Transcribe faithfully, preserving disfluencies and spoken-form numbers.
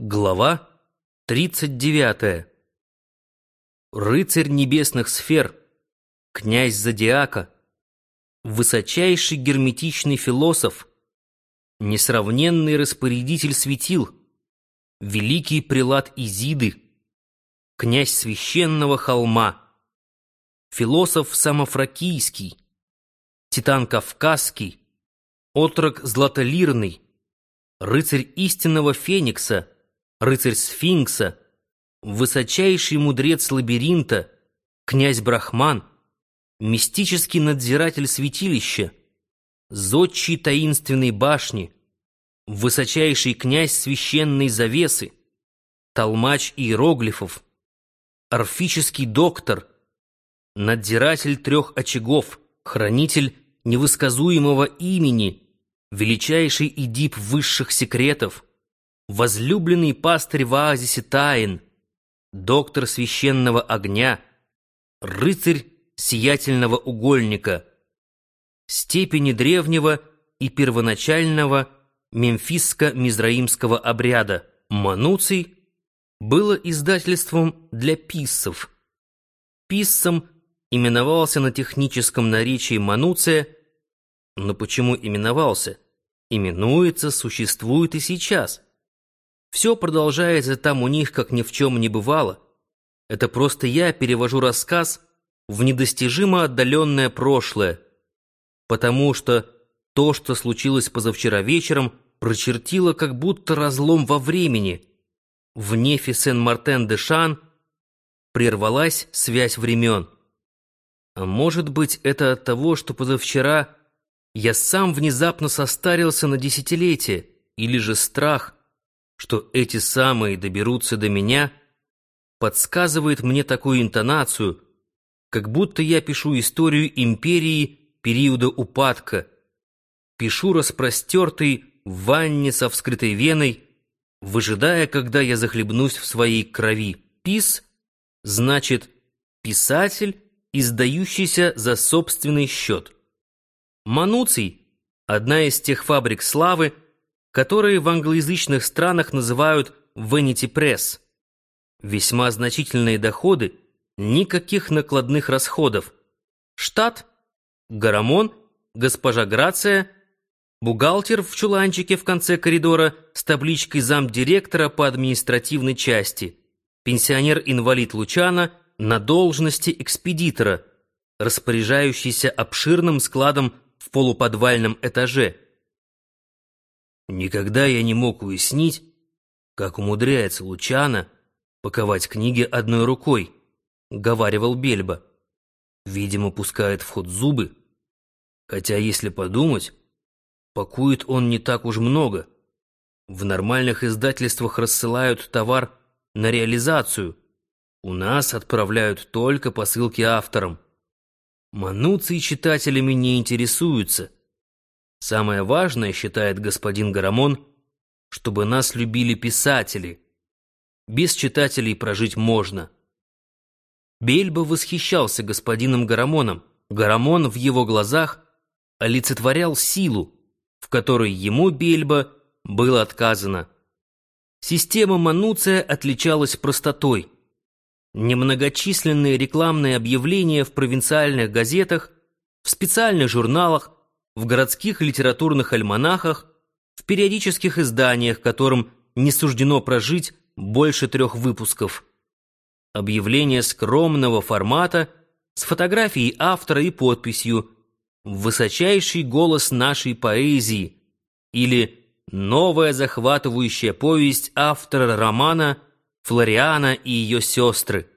Глава тридцать девятая. Рыцарь небесных сфер, князь Зодиака, высочайший герметичный философ, несравненный распорядитель светил, великий прелат Изиды, князь священного холма, философ самофракийский, титан кавказский, отрок златолирный, рыцарь истинного феникса, рыцарь сфинкса, высочайший мудрец лабиринта, князь Брахман, мистический надзиратель святилища, зодчий таинственной башни, высочайший князь священной завесы, толмач иероглифов, орфический доктор, надзиратель трех очагов, хранитель невысказуемого имени, величайший эдип высших секретов, возлюбленный пастырь в оазисе тайн, доктор священного огня, рыцарь сиятельного угольника, степени древнего и первоначального мемфисско-мизраимского обряда. Мануций было издательством для писсов. Писсом именовался на техническом наречии Мануция, но почему именовался? Именуется, существует и сейчас. Все продолжается там у них, как ни в чем не бывало. Это просто я перевожу рассказ в недостижимо отдаленное прошлое, потому что то, что случилось позавчера вечером, прочертило как будто разлом во времени. В нефе Сен-Мартен-де-Шан прервалась связь времен. А может быть, это от того, что позавчера я сам внезапно состарился на десятилетие, или же страх, что эти самые доберутся до меня, подсказывает мне такую интонацию, как будто я пишу историю империи периода упадка, пишу распростертый в ванне со вскрытой веной, выжидая, когда я захлебнусь в своей крови. Пис значит писатель, издающийся за собственный счет. Мануций — одна из тех фабрик славы, которые в англоязычных странах называют Vanity Press. Весьма значительные доходы, никаких накладных расходов. Штат — Гарамон, госпожа Грация, бухгалтер в чуланчике в конце коридора с табличкой замдиректора по административной части, пенсионер-инвалид Лучано на должности экспедитора, распоряжающийся обширным складом в полуподвальном этаже. Никогда я не мог уяснить, как умудряется Лучано паковать книги одной рукой, — говаривал Бельбо. Видимо, пускает в ход зубы. Хотя, если подумать, пакует он не так уж много. В нормальных издательствах рассылают товар на реализацию. У нас отправляют только посылки авторам. Мануций читателями не интересуются. Самое важное, считает господин Гарамон, чтобы нас любили писатели. Без читателей прожить можно. Бельбо восхищался господином Гарамоном. Гарамон в его глазах олицетворял силу, в которой ему, Бельбо, было отказано. Система Мануция отличалась простотой. Немногочисленные рекламные объявления в провинциальных газетах, в специальных журналах, в городских литературных альманахах, в периодических изданиях, которым не суждено прожить больше трех выпусков. Объявление скромного формата с фотографией автора и подписью «Высочайший голос нашей поэзии» или «Новая захватывающая повесть автора романа Флориана и ее сестры».